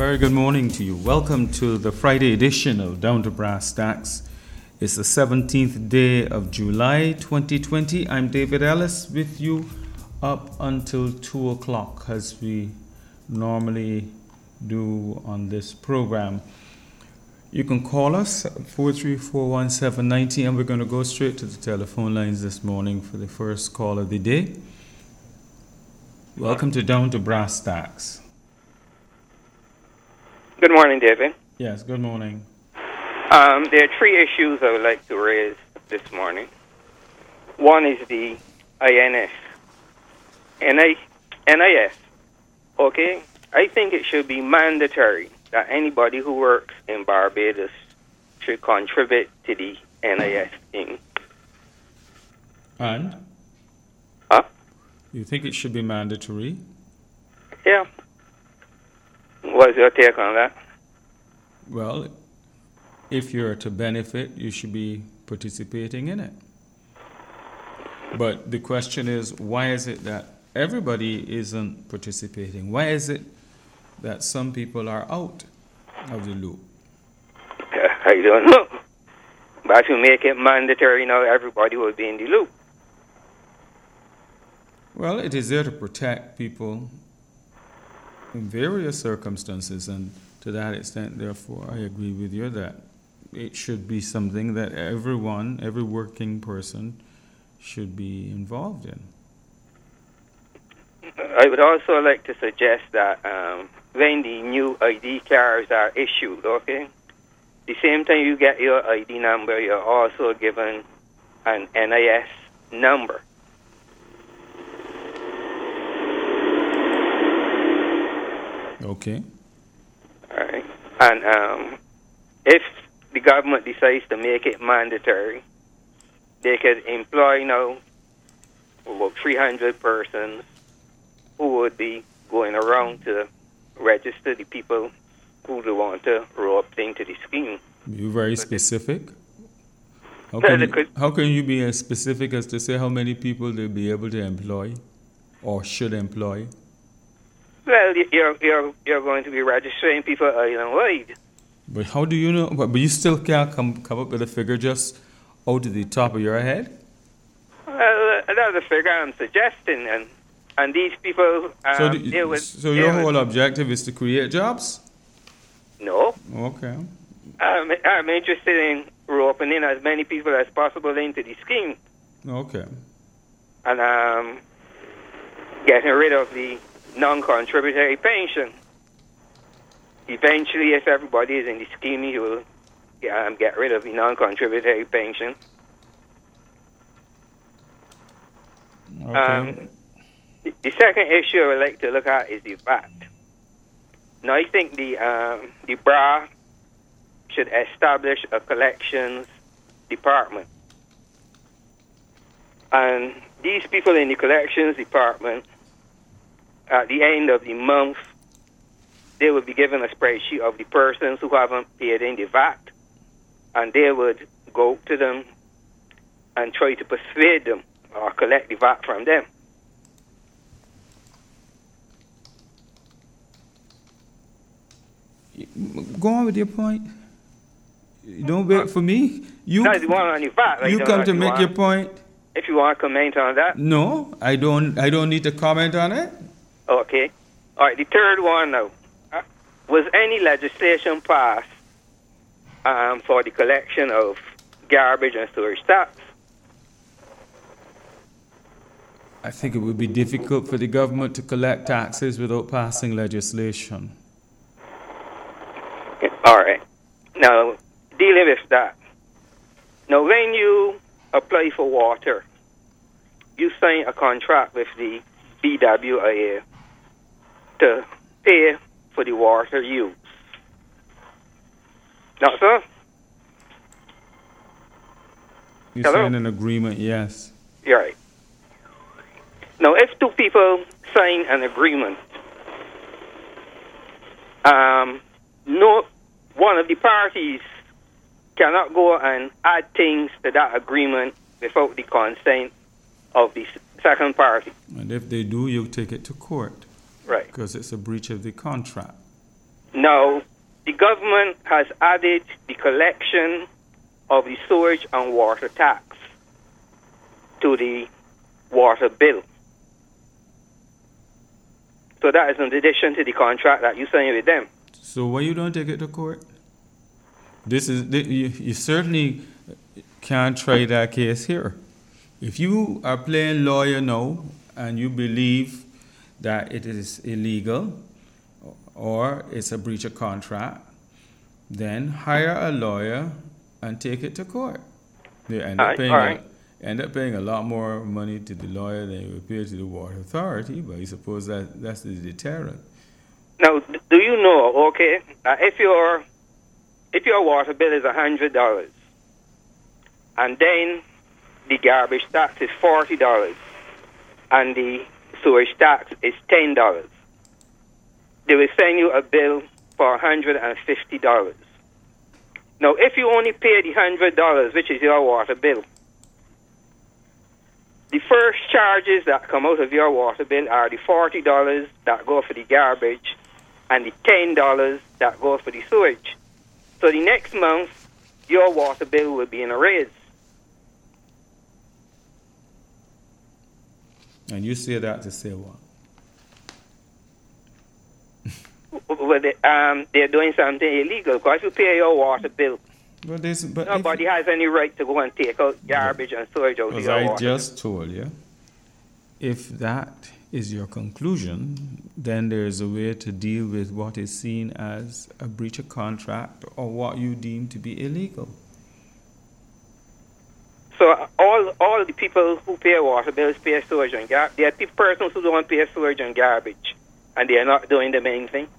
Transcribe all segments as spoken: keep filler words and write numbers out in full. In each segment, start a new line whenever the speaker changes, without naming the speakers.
very good morning to you. Welcome to the Friday edition of Down to Brass Tacks. It's the seventeenth day of July twenty twenty. I'm David Ellis with you up until two o'clock as we normally do on this program. You can call us at four three four, one seven nine zero and we're going to go straight to the telephone lines this morning for the first call of the day. Welcome to Down to Brass Tacks.
Good morning, David.
Yes, good morning.
Um, there are three issues I would like to raise this morning. One is the I N S. N I S. Okay? I think it should be mandatory that anybody who works in Barbados should contribute to the N I S thing.
And?
Huh?
You think it should be mandatory?
Yeah. What's your take on that?
Well, if you're to benefit, you should be participating in it. But the question is, why is it that everybody isn't participating? Why is it that some people are out of the loop?
I don't know. But to make it mandatory now, everybody will be in the loop.
Well, it is there to protect people in various circumstances, and to that extent, therefore, I agree with you that it should be something that everyone, every working person, should be involved in.
I would also like to suggest that um, when the new I D cards are issued, okay, the same time you get your I D number, you're also given an N I S number.
Okay.
All right. And um, if the government decides to make it mandatory, they could employ now about three hundred persons who would be going around to register the people who do want to roll up into the scheme.
You're very specific. How can, you, how can you be as specific as to say how many people they'll be able to employ or should employ?
Well, you're, you're, you're going to be registering people island-wide.
But how do you know? But you still can't come, come up with a figure just out of the top of your head?
Well, that's the figure I'm suggesting. And, and these people... Um,
so do,
they would,
so your
they
whole
would,
objective is to create jobs?
No.
Okay.
I'm, I'm interested in roping in as many people as possible into the scheme.
Okay.
And um, getting rid of the non-contributory pension. Eventually, if everybody is in the scheme, you will um, get rid of the non-contributory pension.
Okay.
Um, the, the second issue I would like to look at is the V A T. Now, I think the um, the B R A should establish a collections department. And these people in the collections department, at the end of the month, they would be given a spreadsheet of the persons who haven't paid in the V A T, and they would go to them and try to persuade them or collect the V A T from them.
Go on with your point. Don't wait for me. You,
no, the one on the V A T.
You come to make your point.
If you want to comment on that.
No, I don't. I don't need to comment on it.
Okay. All right. The third one now. Uh, was any legislation passed um, for the collection of garbage and storage tax?
I think it would be difficult for the government to collect taxes without passing legislation.
All right. Now, dealing with that. Now, when you apply for water, you sign a contract with the B W I A to pay for the water use. Now, sir?
You
Hello?
sign an agreement, yes.
You're right. Now, if two people sign an agreement, um, no one of the parties cannot go and add things to that agreement without the consent of the second party.
And if they do, you take it to court.
Right.
Because it's a breach of the contract.
Now, the government has added the collection of the sewage and water tax to the water bill. So that is in addition to the contract that you signed with them.
So why you don't take it to court? This is you, you certainly can't try that case here. If you are playing lawyer now and you believe that it is illegal or it's a breach of contract, then hire a lawyer and take it to court. You end up paying,
right.
a, end up paying a lot more money to the lawyer than you would pay to the water authority, but I suppose that that's the deterrent.
Now, do you know, okay, uh, if your if your water bill is one hundred dollars and then the garbage tax is forty dollars and the sewage tax is ten dollars, they will send you a bill for one hundred fifty dollars. Now, if you only pay the one hundred dollars, which is your water bill, the first charges that come out of your water bill are the forty dollars that go for the garbage and the ten dollars that go for the sewage. So the next month, your water bill will be in a raise.
And you say that to say what?
Well, they, um, they're doing something illegal, because if you pay your water bill,
But this, but
nobody has any right to go and take out garbage and sewage out of
as
your
I
water.
just told you, if that is your conclusion, then there is a way to deal with what is seen as a breach of contract or what you deem to be illegal.
So uh, all all the people who pay water bills pay sewage and garbage. There are pe- persons who don't pay sewage and garbage, and they are not doing the main thing.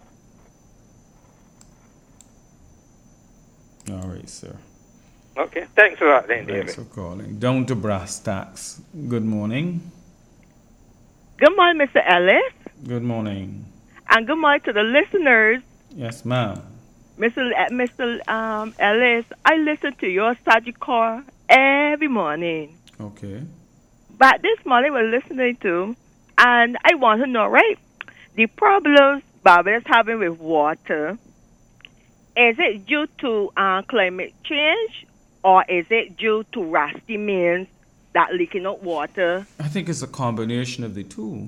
All right, sir.
Okay, thanks a lot then,
Thanks
David.
for calling. Down to brass tacks. Good morning.
Good morning, Mister Ellis,
Good morning.
and good morning to the listeners.
Yes, ma'am.
Mister Le- Mister Um, Ellis, I listen to your Sagicor every morning.
Okay.
But this morning we're listening to, and I want to know, right, the problems Barbados having with water, is it due to uh, climate change, or is it due to rusty mains that leaking out water?
I think it's a combination of the two.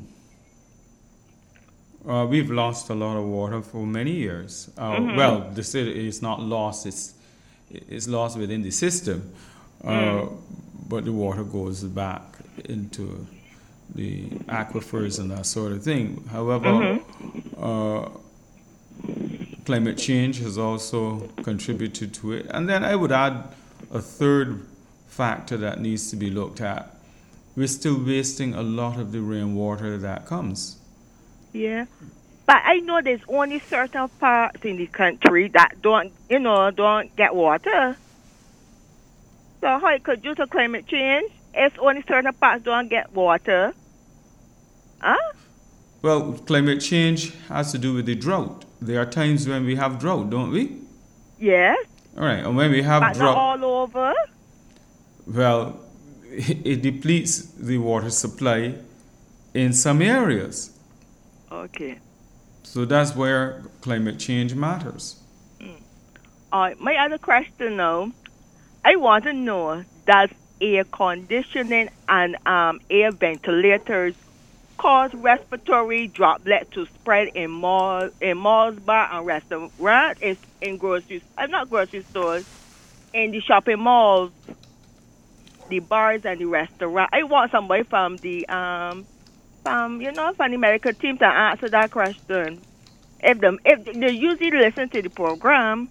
Uh, we've lost a lot of water for many years. Uh,
Mhm.
Well, the city is not lost; it's it's lost within the system. Uh,
Mm.
But the water goes back into the aquifers and that sort of thing. However,
Mhm.
uh, climate change has also contributed to it. And then I would add a third factor that needs to be looked at. We're still wasting a lot of the rainwater that comes.
Yeah. But I know there's only certain parts in the country that don't, you know, don't get water. So how it could due to climate change if only certain parts don't get water? Huh?
Well, climate change has to do with the drought. There are times when we have drought, don't we?
Yes.
All right, and when we have
But
drought,
not all over.
well, it depletes the water supply in some areas.
Okay.
So that's where climate change matters.
All right. My other question now, I want to know, does air conditioning and um, air ventilators cause respiratory droplets to spread in mall, in malls, bar, and restaurants, in, in grocery, uh, not grocery stores, in the shopping malls, the bars, and the restaurant? I want somebody from the um, from you know, from the medical team to answer that question. If them, if they usually listen to the program,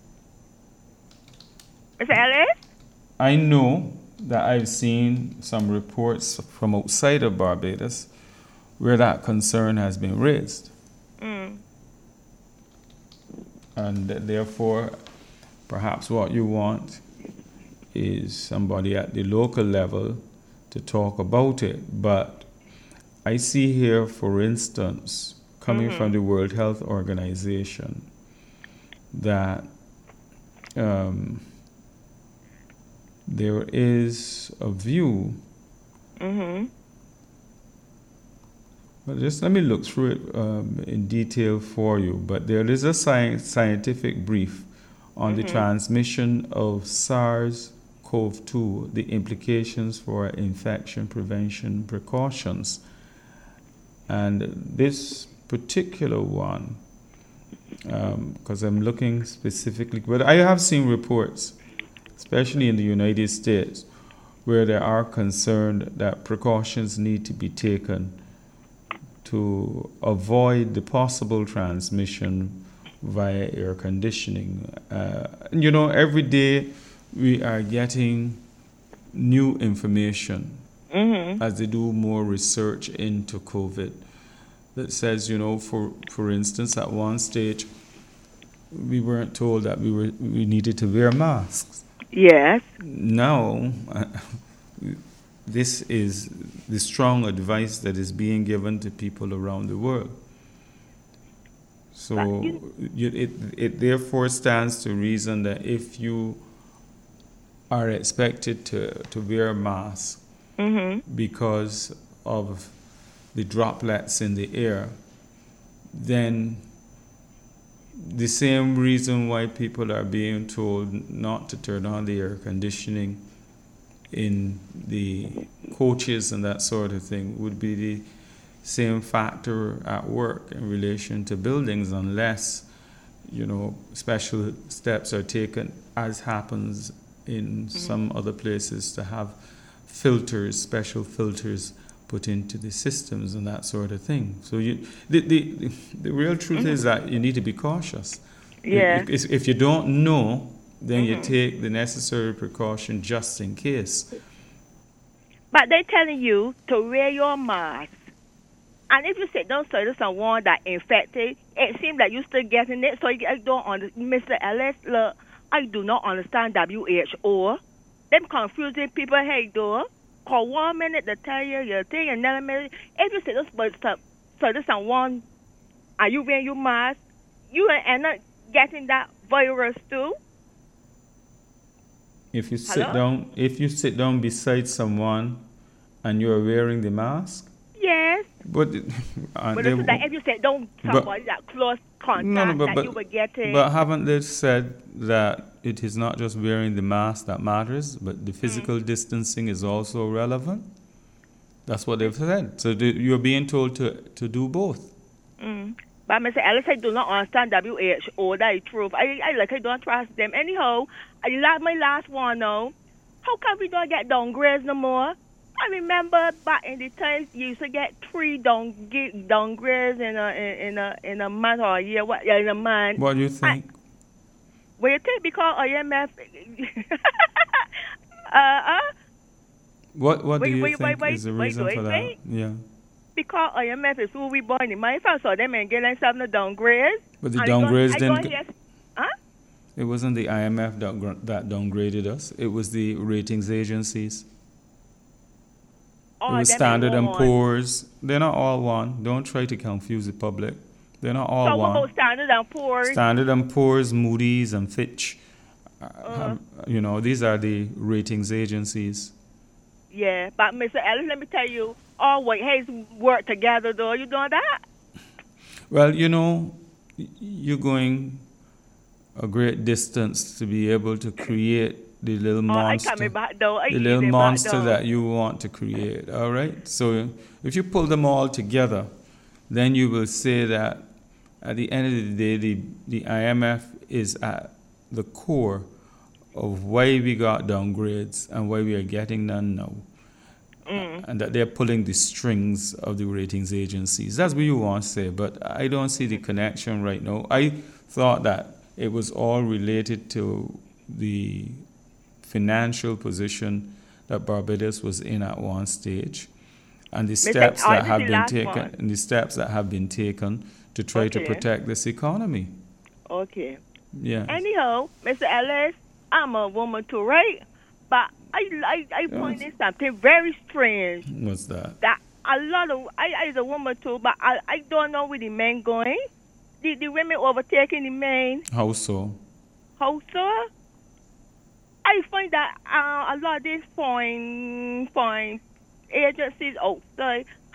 Mister Ellis.
I know that I've seen some reports from outside of Barbados where that concern has been raised.
Mm.
And th- therefore, perhaps what you want is somebody at the local level to talk about it. But I see here, for instance, coming
Mhm.
from the World Health Organization, that um, there is a view
Mhm.
Well, just let me look through it um, in detail for you. But there is a sci- scientific brief on mm-hmm. the transmission of SARS-C o V two, the implications for infection prevention precautions. And this particular one, because um, I'm looking specifically, but I have seen reports, especially in the United States, where they are concerned that precautions need to be taken to avoid the possible transmission via air conditioning. Uh, you know, every day we are getting new information mm-hmm. as they do more research into COVID that says, you know, for, for instance, at one stage, we weren't told that we were we needed to wear masks.
Yes.
Now, uh, this is the strong advice that is being given to people around the world. So you, it, it therefore stands to reason that if you are expected to, to wear a mask mm-hmm. because of the droplets in the air, then the same reason why people are being told not to turn on the air conditioning in the coaches and that sort of thing would be the same factor at work in relation to buildings, unless, you know, special steps are taken, as happens in mm-hmm. some other places, to have filters, special filters put into the systems and that sort of thing. So you, the the, the real truth mm-hmm. is that you need to be cautious.
Yeah.
If, if you don't know, then mm-hmm. you take the necessary precaution just in case.
But they're telling you to wear your mask. And if you sit down to someone that infected, it seems like you're still getting it. So I don't understand. Mister Ellis, look, I do not understand W H O. Them confusing people, hey, though. Call one minute to tell you your thing, another minute. If you sit down to someone and you wear your mask, you end up getting that virus too.
If you sit Hello? down, if you sit down beside someone and you're wearing the mask.
Yes.
But,
uh, but they, like if you sit down somebody that close contact no, no, but, that
but,
you were getting.
But haven't they said that it is not just wearing the mask that matters, but the physical mm. distancing is also relevant? That's what they've said. So the, you're being told to, to do both.
Mm. But Mister Ellis, I do not understand W H O. That is true. I, I like I don't trust them. Anyhow, I like my last one now. How come we don't get downgrades no more? I remember back in the times you used to get three down downgrades in a in a in a month or a year. What in a month?
What do you think? I,
well, you think because I M F. uh, uh,
what what
wait,
do you
wait,
think
wait,
is the
wait,
reason
wait,
for
wait,
that?
wait.
Yeah.
Because I M F is who we born in my first, so them and get themselves the downgrades.
But the downgrades
I
didn't.
Go, I go huh?
It wasn't the I M F that that downgraded us. It was the ratings agencies.
Oh,
it was Standard and Poor's. They're not all one. Don't try to confuse the public. They're not all
so
one.
So what about Standard and Poor's?
Standard and Poor's, Moody's, and Fitch. Uh, uh, have, you know, these are the ratings agencies.
Yeah, but Mister Ellis, let me tell you, all white hairs work together, though. You doing that?
Well, you know, you're going a great distance to be able to create the little monster,
oh, I back, though. I
the little monster
back,
that you want to create. All right. So if you pull them all together, then you will say that at the end of the day, the the I M F is at the core of why we got downgrades and why we are getting none now, mm. and that they're pulling the strings of the ratings agencies. That's what you want to say, but I don't see the connection right now. I thought that it was all related to the financial position that Barbados was in at one stage, and the steps that have been taken, and the steps that have been taken to try okay. to protect this economy.
Okay.
Yeah.
Anyhow, Mister Ellis, I'm a woman too, right? But I I, I
yes.
pointed something very strange.
What's that?
That a lot of I I is a woman too, but I I don't know where the men going. The the women overtaking the men.
How so?
How so? I find that uh, a lot of these foreign foreign agencies outside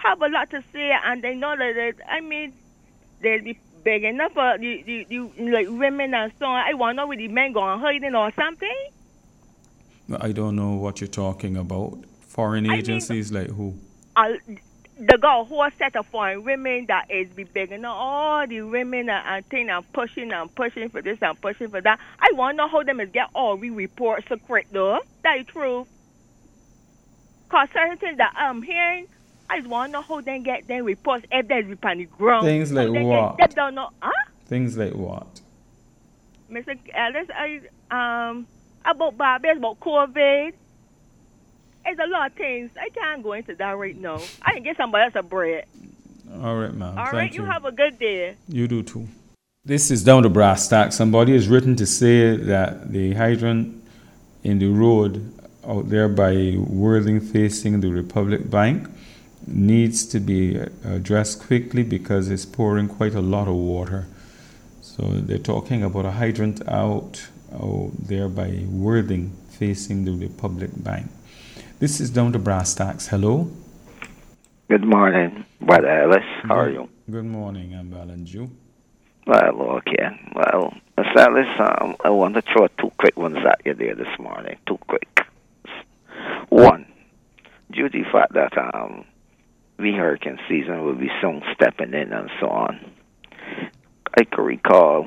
have a lot to say, and they know that, it, I mean, they'll be big enough for the, the, the like women and so on. I want to know where the men going hiding or something.
I don't know what you're talking about. Foreign
I
agencies
mean,
like who?
Uh, they got a whole set of foreign women that is be big enough. All the women and, and thing and pushing and pushing for this and pushing for that. I want to know how them is get all we reports secret though. That is true. Cause certain things that I'm hearing, I just want to know how they get them reports if there's be on the ground.
Things like
they
what?
Get, they don't know, huh?
Things like what?
Mister Ellis, I um about Barbados, about COVID. It's a lot of things. I can't go into that right now. I can get somebody else a bread.
All right, ma'am.
All
Thank
right,
you.
you have a good day.
You do too. This is Down to Brass Tacks. Somebody has written to say that the hydrant in the road out there by Worthing facing the Republic Bank needs to be addressed quickly because it's pouring quite a lot of water. So they're talking about a hydrant out, out there by Worthing facing the Republic Bank. This is Down to Brass Tacks. Hello.
Good morning, Brother Ellis. How are you?
Good morning, I'm Alan Jew.
Well, okay. Well, Mister Ellis, um, I want to throw two quick ones at you there this morning. Two quick. One, due to the fact that um, the hurricane season will be soon stepping in and so on, I can recall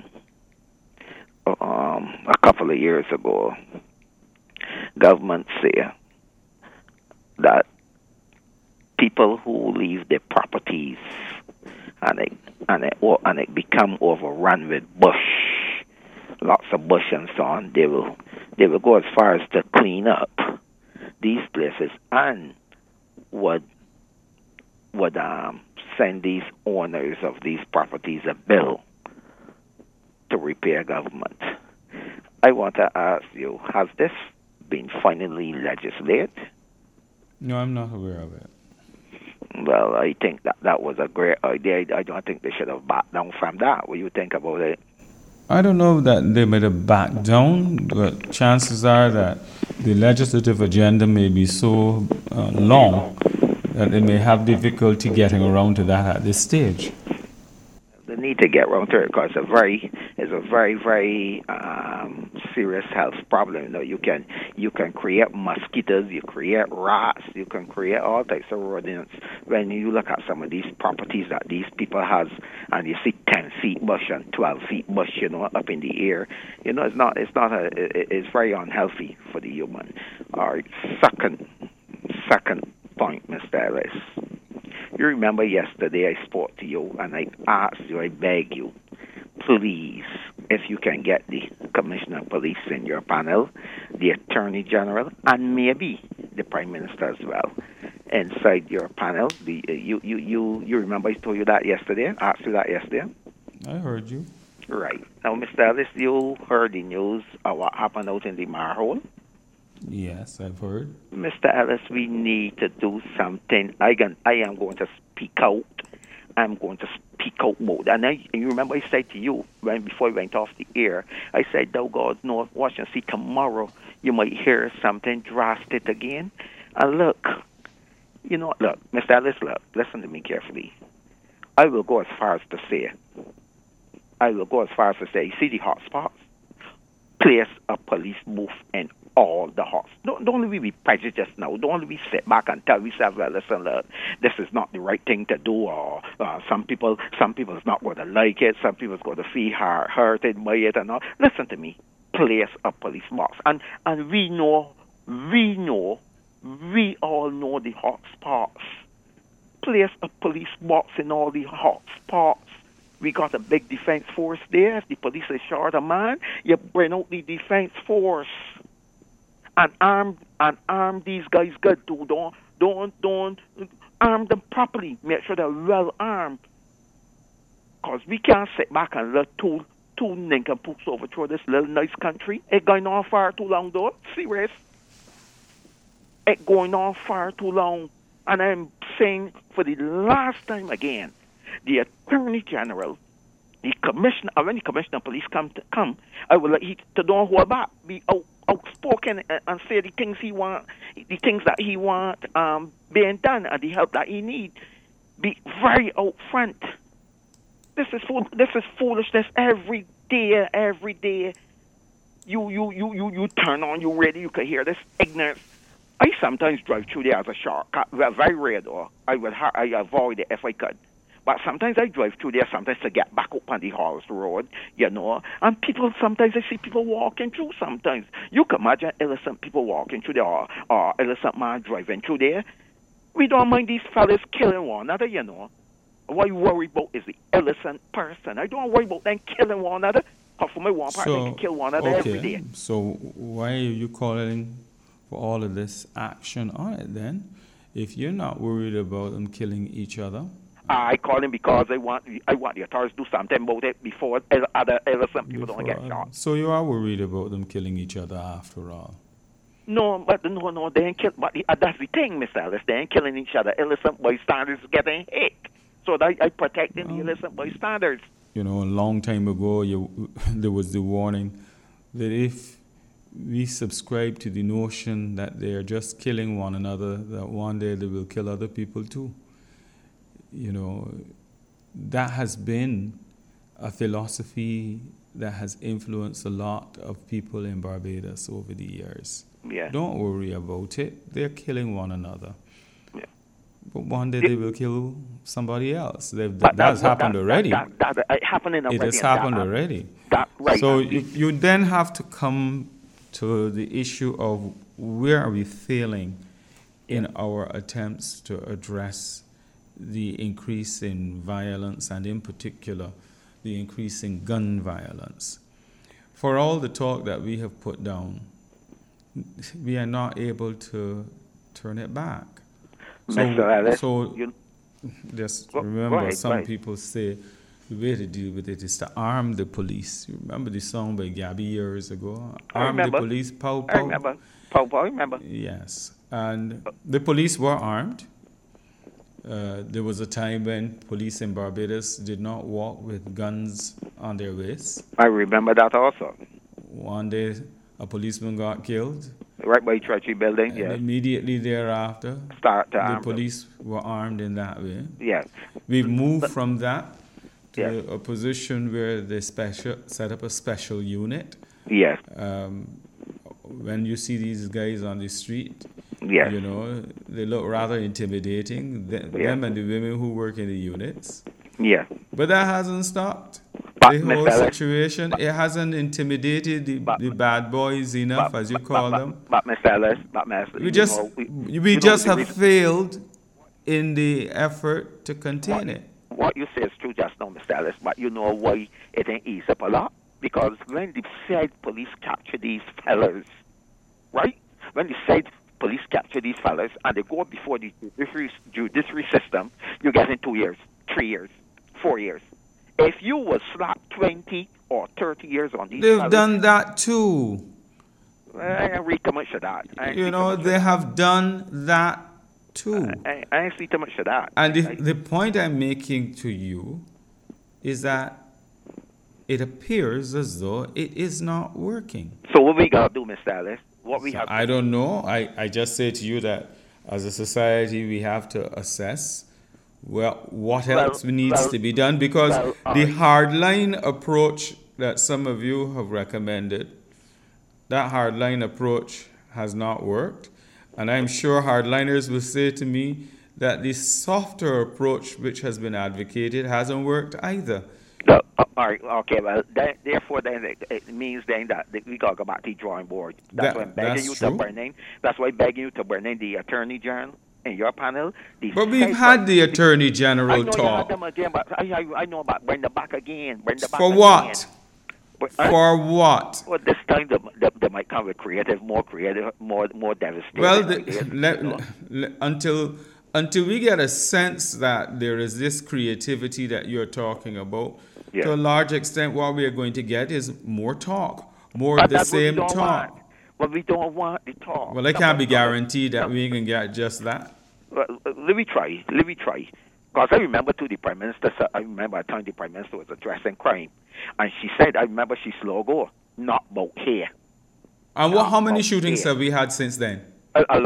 um, a couple of years ago, government say that people who leave their properties and it and it and it become overrun with bush, lots of bush and so on, they will they will go as far as to clean up these places and would would um, send these owners of these properties a bill to repair government. I want to ask you, has this been finally legislated?
No, I'm not aware of it.
Well, I think that that was a great idea. I don't think they should have backed down from that. What do you think about it?
I don't know that they might have backed down, but chances are that the legislative agenda may be so uh, long that they may have difficulty getting around to that at this stage.
They need to get around to it because it's a very, it's a very, very um, serious health problem. You know, you can you can create mosquitoes, you create rats, you can create all types of rodents. When you look at some of these properties that these people has, and you see ten feet bush and twelve feet bush, you know, up in the air, you know, it's not, it's not a, it, it's very unhealthy for the human. All right, second, second point, Mister Ellis. You remember yesterday I spoke to you and I asked you, I beg you, please, if you can get the Commissioner of Police in your panel, the Attorney General, and maybe the Prime Minister as well, inside your panel. The you you you, you remember I told you that yesterday? I asked you that yesterday?
I heard you.
Right. Now, Mister Ellis, you heard the news of what happened out in the Marhole?
Yes, I've heard.
Mister Ellis, we need to do something. I can, I am going to speak out. I'm going to speak out more. And, I, and you remember I said to you when before we went off the air, I said, thou God, North watch and see tomorrow you might hear something drastic again. And look, you know, look, Mister Ellis, look, listen to me carefully. I will go as far as to say, I will go as far as to say, you see the hot spots? Place a police booth in all the hots. Don't, don't we be prejudiced now. Don't we sit back and tell ourselves, well, listen, look, this is not the right thing to do, or uh, some people some people's not going to like it, some people's going to feel hurt, hurted by it and all. Listen to me. Place a police box. And, and we know, we know, we all know the hot spots. Place a police box in all the hot spots. We got a big defense force there. If the police is short a man, you bring out the defense force and arm and arm these guys good too. Don't don't don't arm them properly. Make sure they're well armed. Cause we can't sit back and let two two nincompoops overthrow this little nice country. It going on far too long though. Serious. It going on far too long. And I'm saying for the last time again, the Attorney General, the Commissioner, or when the Commissioner of Police come to come, I will let he to don't hold back, be out, outspoken and, and say the things he want, the things that he want um, being done and the help that he need. be very out front. This is fool- this is foolishness every day, every day. You you you you you turn on your radio, you can hear this ignorance. I sometimes drive through there as a shortcut. Well, very rare though. I would ha- I avoid it if I could. But sometimes I drive through there sometimes to get back up on the Halls Road, you know. And people, sometimes I see people walking through sometimes. You can imagine innocent people walking through there or, or innocent man driving through there. We don't mind these fellas killing one another, you know. What you worry about is the innocent person. I don't worry about them killing one another. Because for my one part,
So,
they can kill one another
okay.
every day.
So why are you calling for all of this action on it then? If you're not worried about them killing each other.
I call him because I want I want the authorities to do something about it before other innocent people don't get shot.
So you are worried about them killing each other after all?
No, but no, no, they ain't kill. But the, uh, that's the thing, Mister Ellis. They ain't killing each other. Innocent bystanders getting hit. So I, I protecting
Oh.
the innocent bystanders.
You know, a long time ago, you, there was the warning that if we subscribe to the notion that they are just killing one another, that one day they will kill other people too. You know, that has been a philosophy that has influenced a lot of people in Barbados over the years.
Yeah.
Don't worry about it. They're killing one another.
Yeah.
But one day they will kill somebody else. They've,
But
that has
that-
happened
that-
already.
That, that, that, it happening already.
It has
and
happened
that,
already.
That, right.
So
and
you, you then have to come to the issue of where are we failing in our attempts to address the increase in violence and in particular the increase in gun violence. For all the talk that we have put down, we are not able to turn it back. So,
Mister Ellis,
so
you,
just
Go- go
remember,
ahead,
some
go ahead.
people say the way to deal with it is to arm the police. You remember the song by Gabby years ago?
I
Arm the
remember.
police, pow,
I
pow.
remember. Paul, I remember.
Yes, and the police were armed. Uh, there was a time when police in Barbados did not walk with guns on their waists.
I remember that also.
One day, a policeman got killed,
Right by Treasury Building,
and
yes.
immediately thereafter,
Start to
the
arm them.
police were armed in that way.
Yes.
We've moved from that to
Yes.
a position where they special set up a special unit.
Yes.
Um, when you see these guys on the street,
Yes.
you know, they look rather intimidating, th-
Yeah.
them and the women who work in the units.
Yes.
But that hasn't stopped
But,
the whole
Mister Ellis,
situation. It hasn't intimidated the,
But-
the bad boys enough,
but-
as you
but-
call
but,
them.
But, Mister Ellis, but Mister
We
you
just,
know, we,
we
you know
just
the
have
reason-
failed in the effort to contain it.
What you say is true just now, Mister Ellis, but you know why it ain't eased up a lot? Because when the said police capture these fellas, right? When the said police capture these fellas and they go before the judiciary, judiciary system, you get in two years, three years, four years. If you was slapped twenty or thirty years on these
They've
fellas,
done that too.
I ain't read too much of that. I ain't
You
see
know,
too much
they
of
have done that too.
that. I, I ain't see too much of that.
And the,
I-
the point I'm making to you is that it appears as though it is not working.
so what we gotta do, Mister Ellis? What we have
I don't know. I, I just say to you that as a society we have to assess well what
Well,
else needs
well,
to be done because
well,
the
I-
hardline approach that some of you have recommended, that hardline approach has not worked. And I'm sure hardliners will say to me that the softer approach which has been advocated hasn't worked either.
No, uh, all right, okay, well, that, therefore, then it, it means then that, that we got to go back to the drawing board. That's
That-
why I'm begging
that's
you
true.
to burn in. That's why I'm begging you to burn in the Attorney General in your panel. The
But we've
state-
had the Attorney
I
General
know you had
talk.
them again, but I, I, I know about bring them back again. Bring them back
For
again.
what?
But, uh,
For what?
well, this time they, they, they might come with creative, more creative, more more devastating
Well, the,
ideas,
let,
you know.
let- until until we get a sense that there is this creativity that you're talking about,
Yeah.
to a large extent, what we are going to get is more talk, more
But
of the
that's what we
same
don't
talk.
want. Well, we don't want the talk.
Well, I can't be
Somebody-
guaranteed that we can get just that.
Well, uh, let me try. Let me try. Because I remember too, the Prime Minister, said- I remember a time the Prime Minister was addressing crime. And she said, I remember she slogan, not about here.
And what, how many
Oh,
shootings
yeah.
have we had since then?
A, a lot.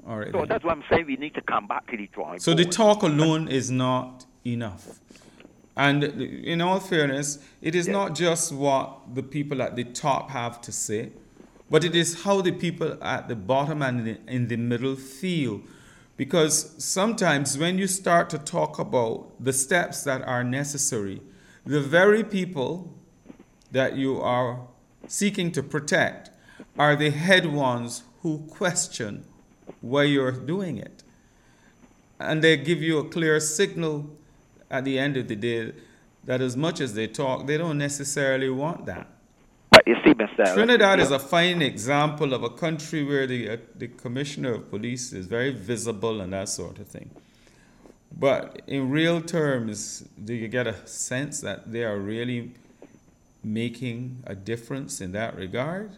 All right.
So
then.
that's what I'm saying. We need to come back to the drawing
So the
board.
talk alone is not enough. And in all fairness, it is
Yes.
not just what the people at the top have to say, but it is how the people at the bottom and in- in the middle feel. Because sometimes when you start to talk about the steps that are necessary, the very people that you are seeking to protect are the head ones who question why you're doing it. And they give you a clear signal at the end of the day that as much as they talk, they don't necessarily want that.
But you see, Mister Ellis,
Trinidad
you
is
know,
a fine example of a country where the, uh, the commissioner of police is very visible and that sort of thing. But in real terms, do you get a sense that they are really making a difference in that regard?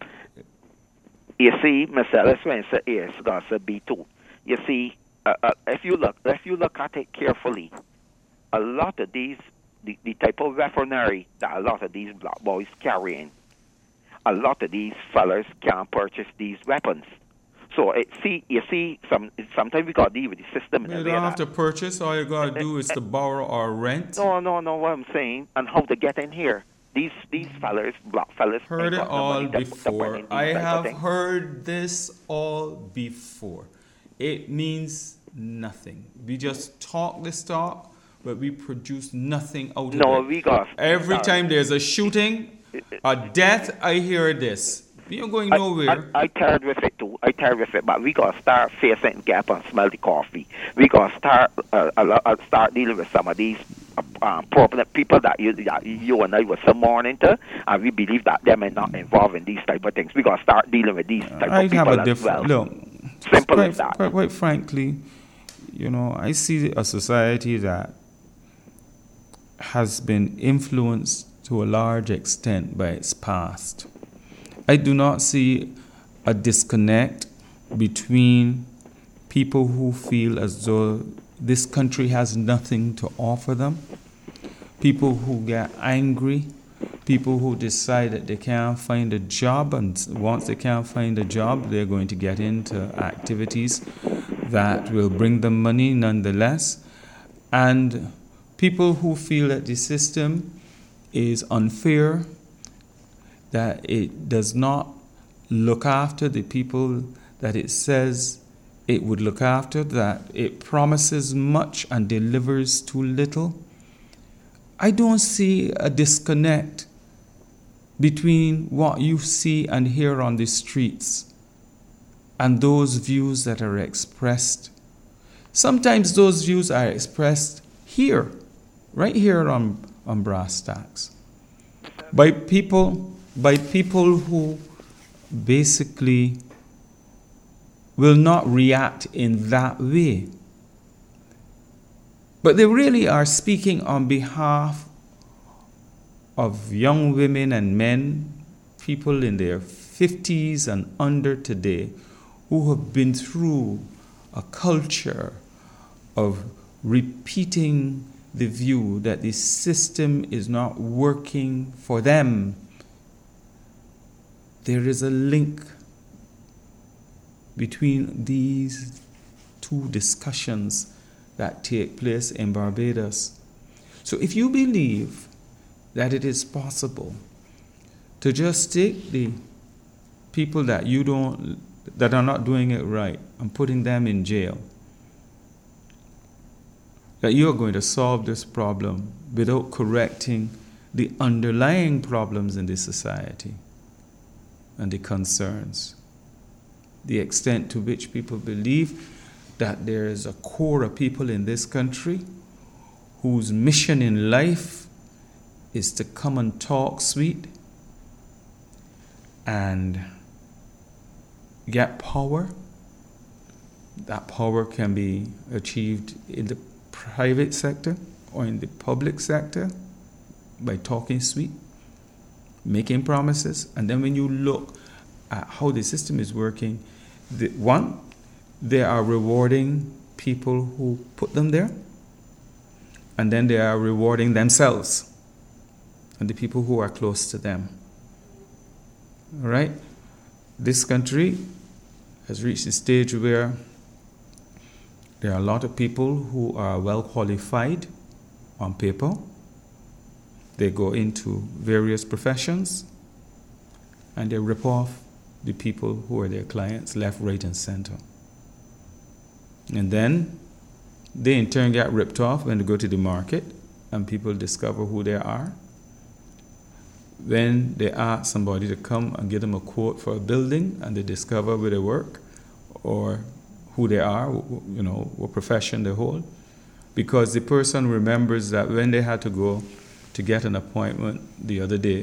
you see, Mister Ellis, when you say yes, God said B two. You see, uh, uh, if you look, if you look at it carefully, a lot of these, the, the type of weaponry that a lot of these black boys carrying, a lot of these fellas can't purchase these weapons. So it, see, you see, some sometimes we got to deal with the system. in a
You
way
don't have
that-
to purchase. All you got to do is to borrow or rent.
No, no, no. What I'm saying, and how to get in here. These these fellas, black fellas,
Heard
ain't
it
got no
all
money to- to put
before.
in these
I
type of
have
things.
heard this all before. It means nothing. We just talk this talk, but we produce nothing out of
No,
it.
we got
Every
uh,
time there's a shooting, a death, I hear this. We ain't going
I,
nowhere.
I, I tired with it too. I tired with it, but we gotta start facing gap and smell the coffee. We gotta start uh, uh, uh, start dealing with some of these uh, um, prominent people that you that you and I were some morning to, and we believe that them are not involved in these type of things. We gotta start dealing with these type
I
of
have
people
a
as
different
well.
look.
Simple
quite,
as that.
Quite, quite frankly, you know, I see a society that has been influenced to a large extent by its past. I do not see a disconnect between people who feel as though this country has nothing to offer them, people who get angry, people who decide that they can't find a job, and once they can't find a job, they're going to get into activities that will bring them money nonetheless, and people who feel that the system is unfair, that it does not look after the people that it says it would look after, that it promises much and delivers too little. I don't see a disconnect between what you see and hear on the streets and those views that are expressed. Sometimes those views are expressed here, right here on, on Brass Tacks, by people, by people who basically will not react in that way. But they really are speaking on behalf of young women and men, people in their fifties and under today, who have been through a culture of repeating the view that the system is not working for them. There is a link between these two discussions that take place in Barbados. So if you believe that it is possible to just take the people that you don't, that are not doing it right and putting them in jail, that you are going to solve this problem without correcting the underlying problems in this society and the concerns, the extent to which people believe that there is a core of people in this country whose mission in life is to come and talk sweet and get power. That power can be achieved in the private sector or in the public sector by talking sweet, making promises, and then when you look at how the system is working, the, one, they are rewarding people who put them there, and then they are rewarding themselves and the people who are close to them. All right? This country has reached a stage where there are a lot of people who are well qualified on paper. They go into various professions and they rip off the people who are their clients left, right, and center. And then they in turn get ripped off when they go to the market and people discover who they are. Then they ask somebody to come and give them a quote for a building and they discover where they work or who they are, you know, what profession they hold. Because the person remembers that when they had to go to get an appointment the other day,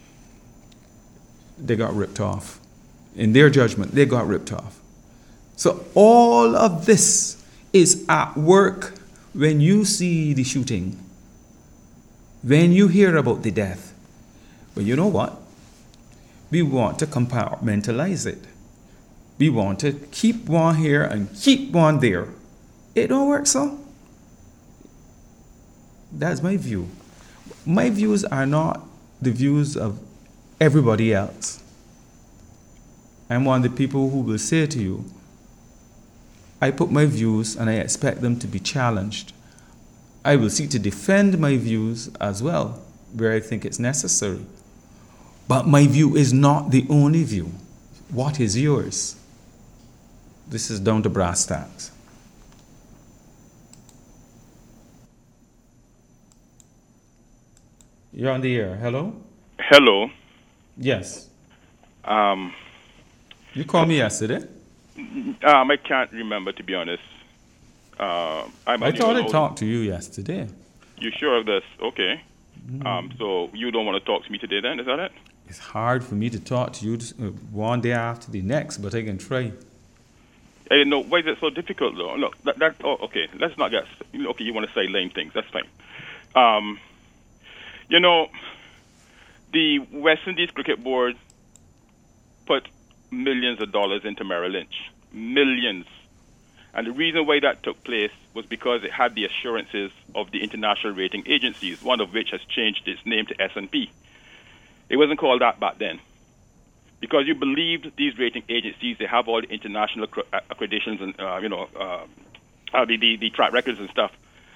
they got ripped off. In their judgment, they got ripped off. So all of this is at work when you see the shooting, when you hear about the death. But you know what? We want to compartmentalize it. We want to keep one here and keep one there. It don't work so. That's my view. My views are not the views of everybody else. I'm one of the people who will say to you, I put my views and I expect them to be challenged. I will seek to defend my views as well, where I think it's necessary. But my view is not the only view. What is yours? This is Down to Brass Tacks. You're on the air. Hello?
Hello.
Yes.
Um,
you called me yesterday?
Um, I can't remember, to be honest. Uh, I'm
I thought I talked to you yesterday.
You sure of this? Okay. Mm. Um, so you don't want to talk to me today then, is that it?
It's hard for me to talk to you one day after the next, but I can try.
Hey, no, why is it so difficult though? Look, that, that oh, okay, let's not get, okay, you want to say lame things, that's fine. Um, you know, the West Indies Cricket Board put millions of dollars into Merrill Lynch. Millions. And the reason why that took place was because it had the assurances of the international rating agencies, one of which has changed its name to S and P. It wasn't called that back then. Because you believed these rating agencies, they have all the international accreditations and, uh, you know, uh, uh, the, the, the track records and stuff.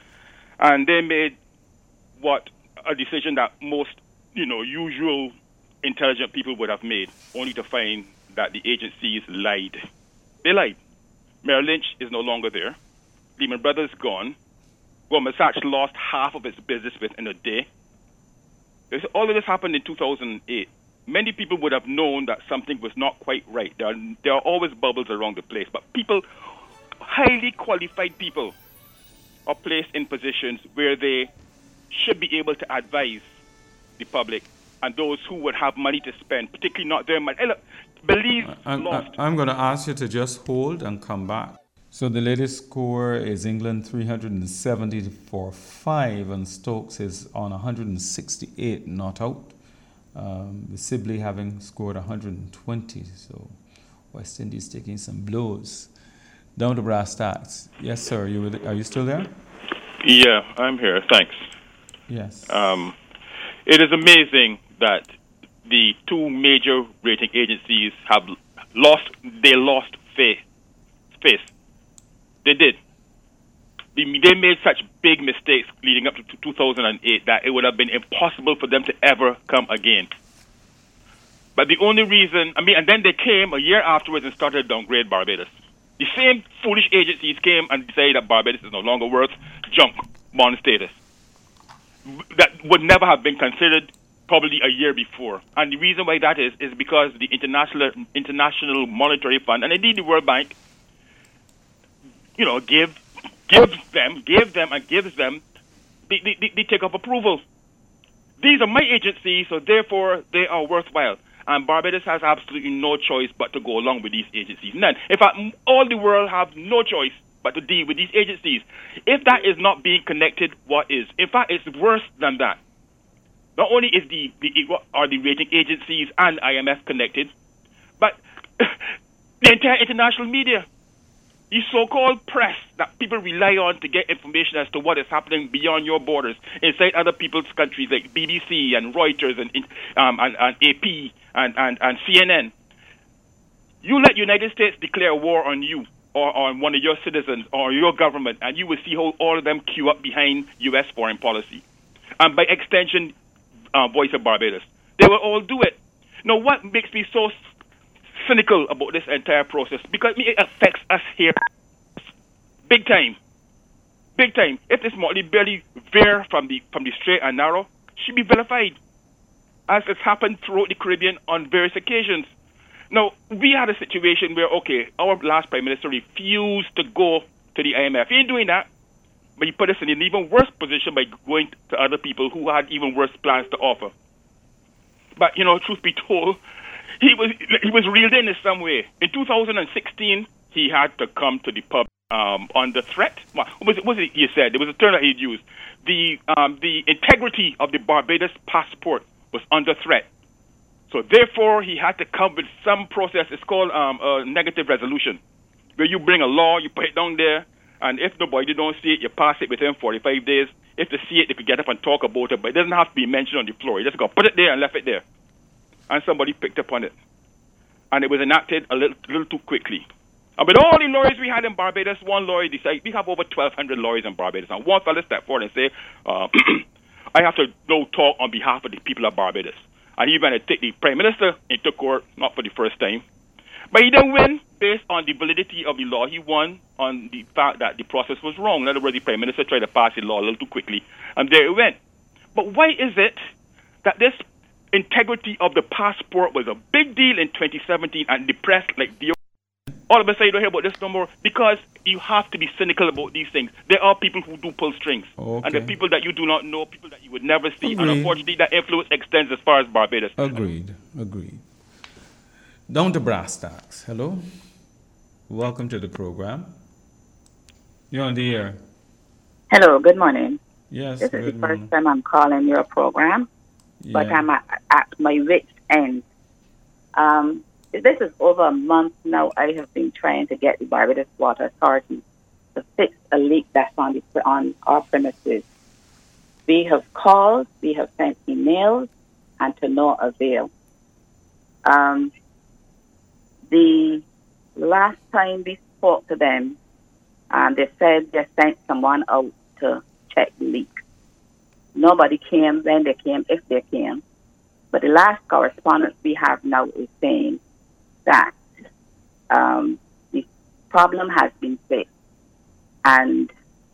And they made what a decision that most, you know, usual intelligent people would have made, only to find that the agencies lied. They lied. Merrill Lynch is no longer there. Lehman Brothers gone. Goldman Sachs lost half of its business within a day. All of this happened in two thousand eight. Many people would have known that something was not quite right. There are, there are always bubbles around the place, but people, highly qualified people, are placed in positions where they should be able to advise the public and those who would have money to spend, particularly not their money. Hey, look, Belize
I'm,
lost.
I'm going to ask you to just hold and come back. So the latest score is England three hundred seventy for five, and Stokes is on one hundred sixty-eight not out. Um, with Sibley having scored one hundred twenty, so West Indies taking some blows. Down to Brass Tacks. Yes, sir. You are you still there?
Yeah, I'm here. Thanks.
Yes.
Um, it is amazing that the two major rating agencies have lost. They lost faith. Faith. They did. They, they made such big mistakes leading up to two thousand eight that it would have been impossible for them to ever come again. But the only reason, I mean, and then they came a year afterwards and started to downgrade Barbados. The same foolish agencies came and decided that Barbados is no longer worth junk bond status. That would never have been considered probably a year before. And the reason why that is, is because the International International Monetary Fund, and indeed the World Bank, you know, give gives them, give them, and gives them the, the, the, the take-up approval. These are my agencies, so therefore they are worthwhile. And Barbados has absolutely no choice but to go along with these agencies. None. In fact, all the world have no choice but to deal with these agencies. If that is not being connected, what is? In fact, it's worse than that. Not only is the, the are the rating agencies and I M F connected, but the entire international media, the so-called press that people rely on to get information as to what is happening beyond your borders, inside other people's countries like B B C and Reuters and um, and, and A P and, and, and C N N. You let United States declare war on you or on one of your citizens or your government, and you will see how all of them queue up behind U S foreign policy. And by extension, uh, Voice of Barbados. They will all do it. Now, what makes me so cynical about this entire process? Because it affects us here big time. Big time. If this Motley Belly veer from the from the straight and narrow, should be vilified, as has happened throughout the Caribbean on various occasions. Now, we had a situation where, okay, our last Prime Minister refused to go to the I M F. He ain't doing that, but he put us in an even worse position by going to other people who had even worse plans to offer. But, you know, truth be told, he was he was reeled in in some way. In two thousand sixteen, he had to come to the pub um, under threat. What was it, what was it he said? There was a term that he'd used. The, um, the integrity of the Barbados passport was under threat. So therefore, he had to come with some process. It's called um, a negative resolution, where you bring a law, you put it down there, and if nobody don't see it, you pass it within forty-five days. If they see it, they could get up and talk about it, but it doesn't have to be mentioned on the floor. You just got to put it there and left it there. And somebody picked up on it. And it was enacted a little, little too quickly. And with all the lawyers we had in Barbados, one lawyer decided, we have over twelve hundred lawyers in Barbados, and one fellow stepped forward and said, uh, I have to go talk on behalf of the people of Barbados. And he went to take the Prime Minister into court, not for the first time. But he didn't win based on the validity of the law. He won on the fact that the process was wrong. In other words, the Prime Minister tried to pass the law a little too quickly, and there it went. But why is it that this integrity of the passport was a big deal in twenty seventeen and the press, like the all of a sudden you don't hear about this no more? Because you have to be cynical about these things. There are people who do pull strings. Okay. And there are people that you do not know, people that you would never see. Agreed. And unfortunately, that influence extends as far as Barbados.
Agreed. Agreed. Down to brass tacks. Hello. Welcome to the program. You're on the air.
Hello. Good morning.
Yes,
This
good
is the
morning.
first time I'm calling your program,
Yeah.
but I'm at, at my wit's end. Um, this is over a month now. I have been trying to get the Barbados Water Authority to fix a leak that's on the, on our premises. We have called, we have sent emails, and to no avail. Um, the last time we spoke to them, um, they said they sent someone out to check the leak. Nobody came when they came, if they came. But the last correspondence we have now is saying that um, the problem has been fixed. And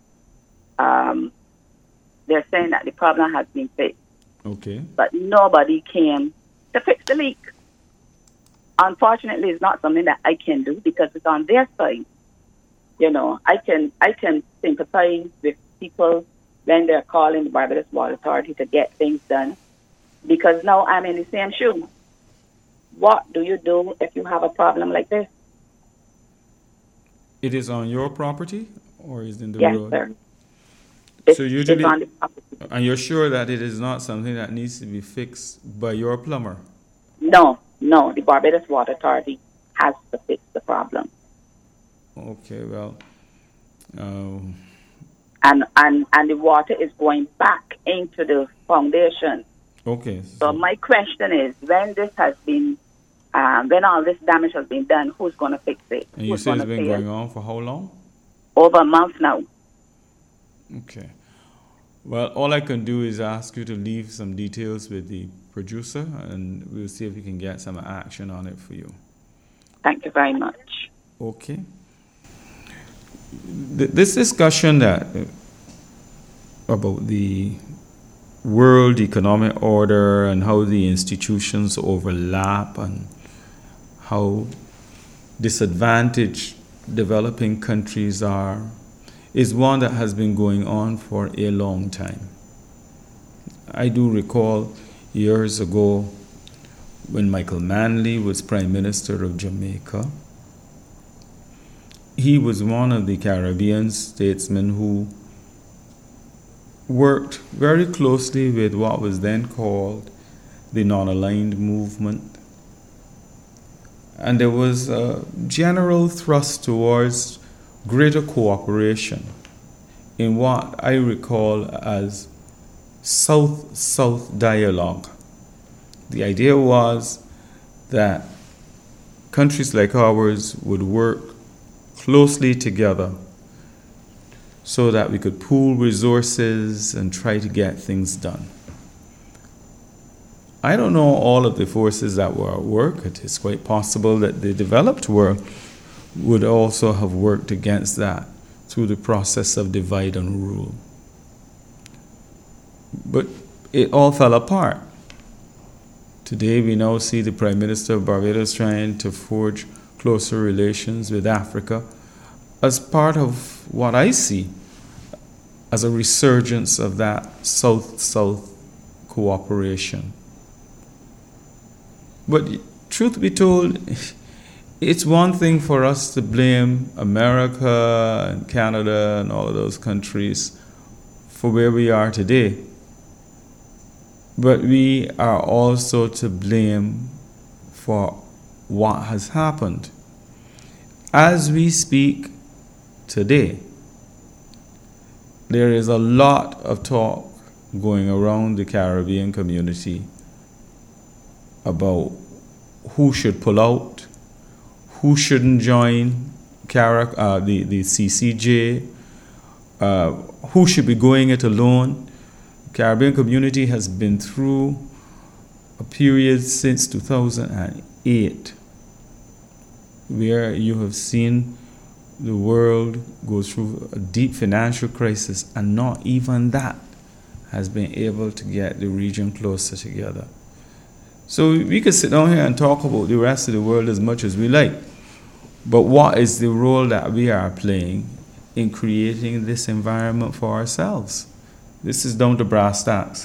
um, they're saying that the problem has been fixed.
Okay.
But nobody came to fix the leak. Unfortunately, it's not something that I can do because it's on their side. You know, I can I can sympathize with people when they're calling the Barbados Water Authority to get things done, because now I'm in the same shoe. What do you do if you have a problem like this?
It is on your property or is it in the
Yes,
road?
sir.
So
It's,
usually,
it's on the property.
and you're sure that it is not something that needs to be fixed by your plumber?
No, no, the Barbados Water Authority has to fix the problem.
Okay, well, um,
And, and, and the water is going back into the foundation.
okay.
So my question is, when this has been, um, when all this damage has been done, who's going to fix it?
And you
Who's
say it's
gonna
been
pay
going
it?
on for how long?
Over a month now.
Okay. Well, all I can do is ask you to leave some details with the producer, and we'll see if we can get some action on it for you.
Thank you very much.
Okay. Th- This discussion that uh, about the world economic order and how the institutions overlap and how disadvantaged developing countries are is one that has been going on for a long time. I do recall years ago when Michael Manley was Prime Minister of Jamaica. He was one of the Caribbean statesmen who worked very closely with what was then called the non-aligned movement. And there was a general thrust towards greater cooperation in what I recall as South-South dialogue. The idea was that countries like ours would work closely together so that we could pool resources and try to get things done. I don't know all of the forces that were at work. It is quite possible that the developed world would also have worked against that through the process of divide and rule. But it all fell apart. Today we now see the Prime Minister of Barbados trying to forge closer relations with Africa as part of what I see as a resurgence of that South-South cooperation. But truth be told, it's one thing for us to blame America and Canada and all of those countries for where we are today. But we are also to blame for what has happened. As we speak today, there is a lot of talk going around the Caribbean community about who should pull out, who shouldn't join Carac- uh, the, the C C J, uh, who should be going it alone. The Caribbean community has been through a period since two thousand eight where you have seen the world go through a deep financial crisis, and not even that has been able to get the region closer together. So we could sit down here and talk about the rest of the world as much as we like, but what is the role that we are playing in creating this environment for ourselves? This is down to brass tacks.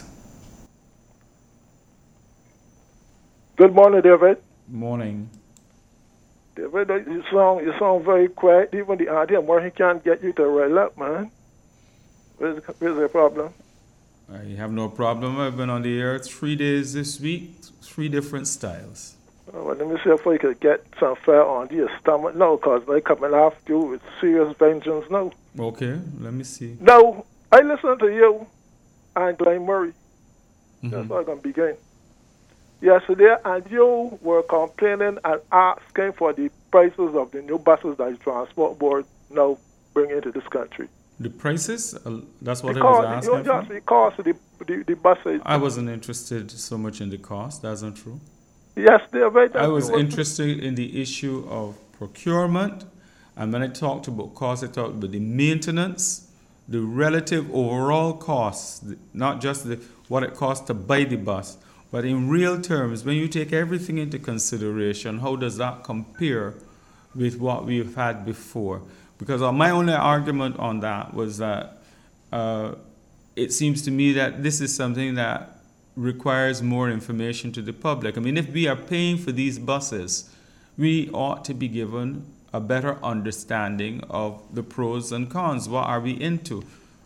Good morning, David.
Morning.
David, you sound you sound very quiet. Even the anti-American can't get you to rile up, man. Where's, where's the problem?
I have no problem. I've been on the air three days this week, three different styles.
Oh, well, let me see if we could get some fire on your stomach now, because they're coming after you with serious vengeance now.
Okay, let me see.
No, I listened to you and Glenn Murray. Mm-hmm. That's how I'm going to begin. Yesterday, and you were complaining and asking for the prices of the new buses that the Transport Board now bring into this country.
The prices? Uh, that's what
because,
I was asking
you know, just because the, the, the buses.
I wasn't interested so much in the cost. That's not true.
Yes, they are very.
I was interested in the issue of procurement. And when I talked about cost, I talked about the maintenance, the relative overall costs, not just the, what it costs to buy the bus, but in real terms, when you take everything into consideration, how does that compare with what we've had before? Because my only argument on that was that uh, it seems to me that this is something that requires more information to the public. I mean, if we are paying for these buses, we ought to be given a better understanding of the pros and cons. What are we into?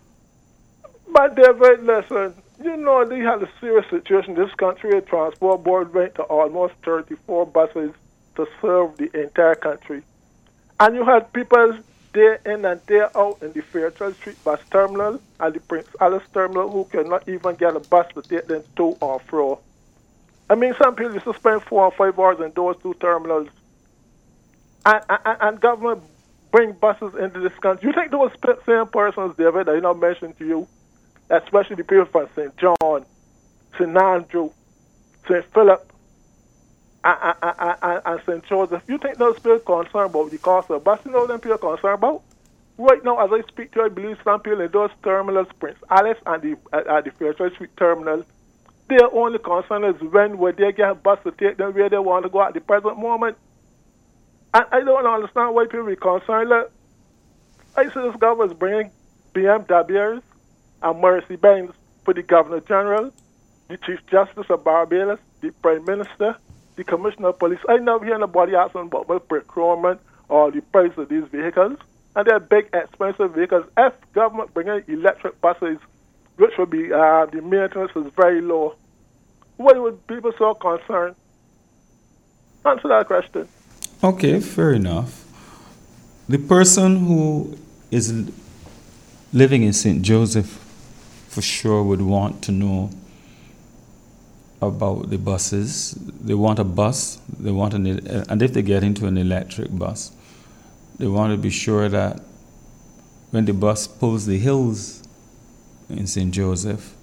But David, listen, you know they had a serious situation in this country. The Transport Board went to almost thirty-four buses to serve the entire country. And you had people day in and day out in the Fairchild Street bus terminal and the Prince Alice terminal who cannot even get a bus to take them to or fro. I mean, some people used to spend four or five hours in those two terminals. And, and, and government bring buses into this country. You think those same persons, David, that I not mentioned to you, especially the people from Saint John, Saint Andrew, Saint Philip, and, and, and, and Saint Joseph, you think those people are concerned about the cost of bus? You know what them people are concerned about? Right now, as I speak to you, I believe some people in those terminals, Prince Alice and the, uh, the Fairchild Street terminal, their only concern is when will they get a bus to take them where they want to go at the present moment. And I don't understand why people are concerned. Like, I see this government is bringing B M Ws and Mercedes-Benz for the Governor General, the Chief Justice of Barbados, the Prime Minister, the Commissioner of Police. I never hear nobody asking about the procurement or the price of these vehicles. And they're big, expensive vehicles. If government bringing electric buses, which would be, uh, the maintenance is very low, why would people so concerned? Answer that question.
Okay, fair enough. The person who is living in Saint Joseph for sure would want to know about the buses. They want a bus. They want an, and if they get into an electric bus, they want to be sure that when the bus pulls the hills in Saint Joseph,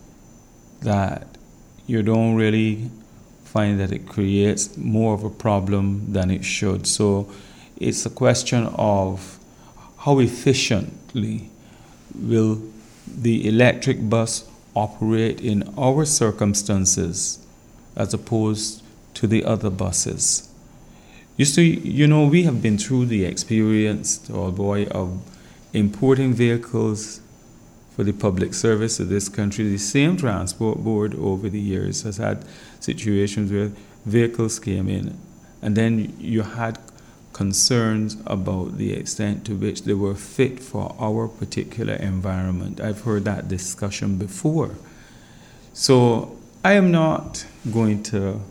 that you don't really find that it creates more of a problem than it should. So it's a question of how efficiently will the electric bus operate in our circumstances as opposed to the other buses. You see, you know, we have been through the experience, oh boy, of importing vehicles for the public service of this country. The same transport board over the years has had situations where vehicles came in and then you had concerns about the extent to which they were fit for our particular environment. I've heard that discussion before. So I am not going to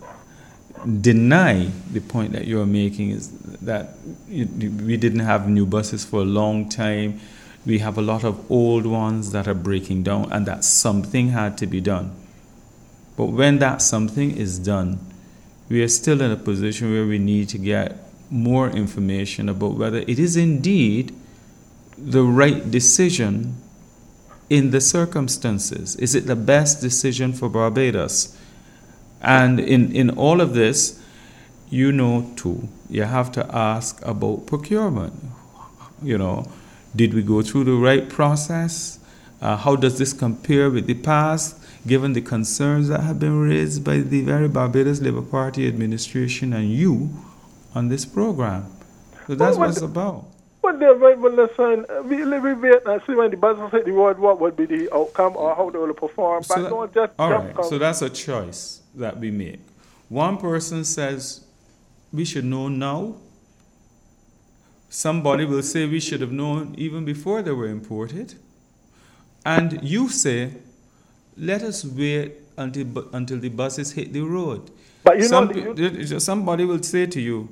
deny the point that you're making, is that we didn't have new buses for a long time. We have a lot of old ones that are breaking down, and that something had to be done. But when that something is done, we are still in a position where we need to get more information about whether it is indeed the right decision in the circumstances. Is it the best decision for Barbados? And in, in all of this, you know too, you have to ask about procurement. You know, did we go through the right process? Uh, how does this compare with the past, given the concerns that have been raised by the very Barbados Labour Party administration and you on this program? So that's
well,
what it's about.
But they're right, but listen, we live in wait and see when the buses hit the road, what would be the outcome or how they will perform.
So
but
that,
don't just
all
jump
right,
out.
so that's a choice that we make. One person says we should know now. Somebody will say we should have known even before they were imported. And you say, let us wait until until the buses hit the road.
But you
Some,
know, you,
somebody will say to you,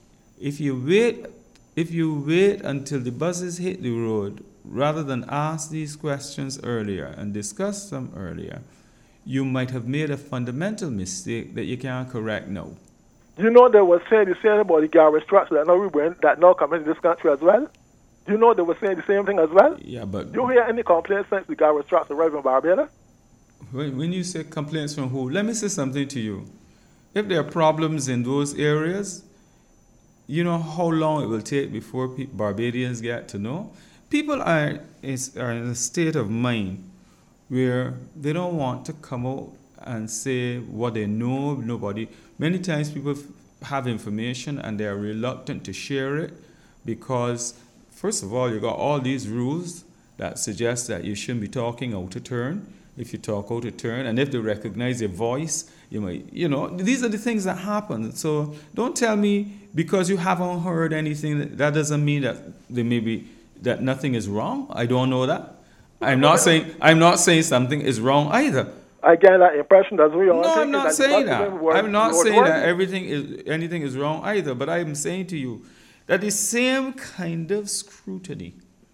if you wait, if you wait until the buses hit the road, rather than ask these questions earlier and discuss them earlier, you might have made a fundamental mistake that you can't correct now.
you know they were saying the same about the garage trucks that now we went that now come into this country as well. You know they were saying the same thing as well.
Yeah, but
Do you hear any complaints since the garage trucks arrived in Barbados?
when, when you say complaints from who, let me say something to you. If there are problems in those areas, you know how long it will take before pe- Barbadians get to know? People are, is, are in a state of mind where they don't want to come out and say what they know. Nobody. Many times people f- have information and they are reluctant to share it because, first of all, you got all these rules that suggest that you shouldn't be talking out of turn. If you talk out of turn, and if they recognize your voice, you might, you know, these are the things that happen. So don't tell me because you haven't heard anything, that, that doesn't mean that there may be, that nothing is wrong. I don't know that. I'm not saying, I'm not saying something is wrong either.
I get that impression that we all
No,
think
I'm not
that
saying
the
that.
buses were-
I'm not
were
saying
working.
that everything is, anything is wrong either, but I'm saying to you that the same kind of scrutiny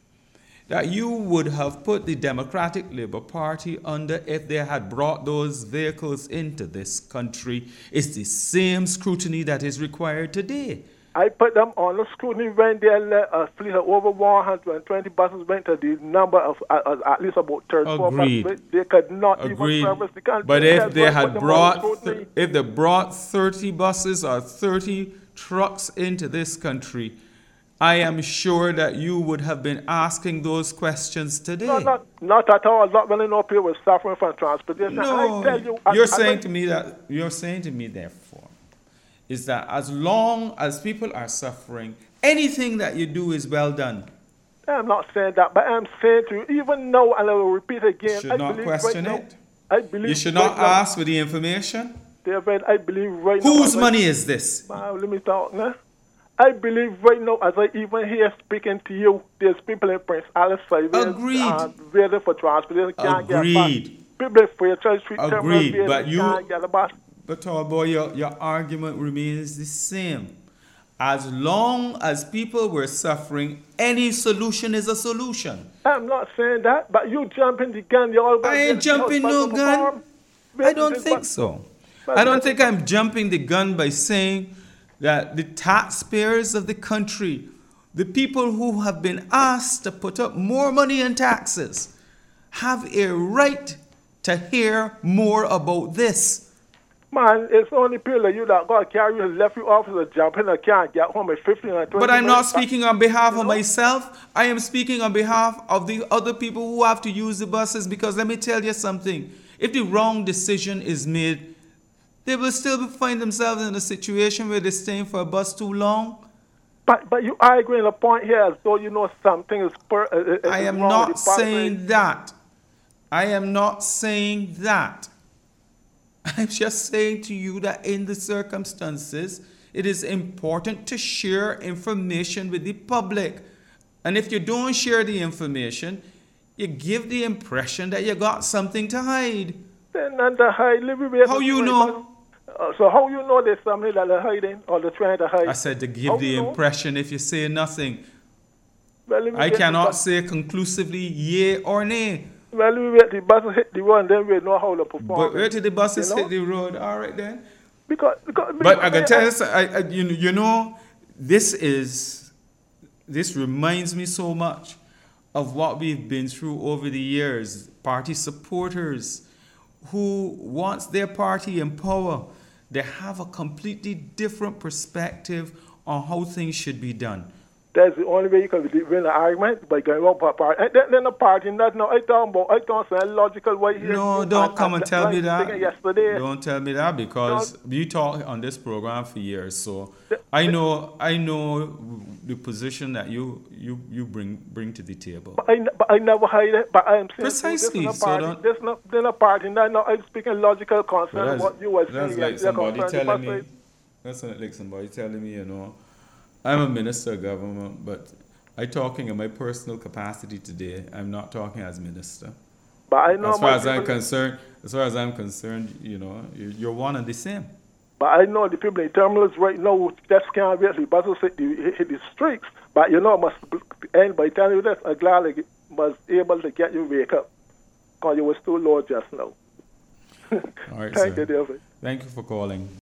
that you would have put the Democratic Labour Party under if they had brought those vehicles into this country is the same scrutiny that is required today.
I put them on the scrutiny when they let a fleet of over one hundred twenty buses went to the number of uh, uh, at least about thirty-four
Agreed.
buses. They could not
Agreed.
even service the country.
But if
That's
they
why I
had
put them on
brought,
scrutiny.
th- if they brought thirty buses or thirty trucks into this country, I am sure that you would have been asking those questions today.
No, not, not at all. Not when no people were suffering from transportation.
No,
I tell you, I-
you're
I
saying
went-
to me that you're saying to me, therefore, is that as long as people are suffering, anything that you do is well done.
I'm not saying that, but I'm saying to you, even now, and I will repeat again,
Should
I
not
believe
question
right
it.
Now, I believe
You should
right
not
now,
ask for the information.
David, I believe right now.
Whose
as I-
money is this?
Wow, let me talk now. I believe right now, as I even here speaking to you, there's people in Prince Alice Highways
Agreed.
and waiting for transportation. Can't get a bus.
Agreed.
People in Fairchild Street
Agreed,
Terminal
but you-
can't get a bus.
But tall boy, your, your argument remains the same. As long as people were suffering, any solution is a solution.
I'm not saying that, but you jumping the gun. You all
I ain't jumping no gun. I don't think so. I don't think I'm jumping the gun by saying that the taxpayers of the country, the people who have been asked to put up more money in taxes, have a right to hear more about this.
Man, it's only people like you that got to carry you, left you officer, jump in a car and get home at fifteen and twenty
But I'm not
minutes.
speaking on behalf
You
of
know?
myself. I am speaking on behalf of the other people who have to use the buses, because let me tell you something. If the wrong decision is made, they will still find themselves in a situation where they're staying for a bus too long.
But but you arguing a point here as though you know something is per, uh, uh,
I
is
am
wrong
not
with the policy.
saying that. I am not saying that. I'm just saying to you that in the circumstances, it is important to share information with the public. And if you don't share the information, you give the impression that you got something to hide.
Then under hide, live with
How you know?
Uh, so how you know there's something that they're hiding or they're trying to hide?
I said to give
How
the
you know?
impression if you say nothing.
Well, let me
I
get the
cannot
bus-
say conclusively yea or nay.
Well, we wait the buses hit the road, then we know how to perform.
But where till the buses
You know?
hit the road? All right then.
Because, because,
But I can
because-
tell you, so- I, I, you, know- you know, this is, this reminds me so much of what we've been through over the years. Party supporters who, once their party in power, they have a completely different perspective on how things should be done.
That's the only way you can win an argument by going on per party. And then, then the party, not now. I talking about, I talking about logical way. here.
No, don't come and tell me
like
that.
Yesterday.
Don't tell me that, because we talk on this program for years. So I know, I know the position that you you you bring bring to the table.
But I, n- but I never hide it. But I am saying
Precisely,
This is
so
a party.
don't-
This not then a party. Now, now I'm speaking logical
Well,
concern.
that's,
What you were
that's
saying.
like
yeah,
somebody
concern,
telling
but
me. That's like somebody telling me, you know, I'm a minister of government, but I'm talking in my personal capacity today. I'm not talking as minister.
But I know
As far
my
as I'm
people-
concerned, as far as I'm concerned, you know, you- you're one and the same.
But I know the people in terminals right now just can't wait the buses hit the, hit the streets. But you know, I must end by telling you this. I'm glad I was able to get you wake up because you was too low just now.
All right,
Thank
sir.
you, David.
Thank you for calling.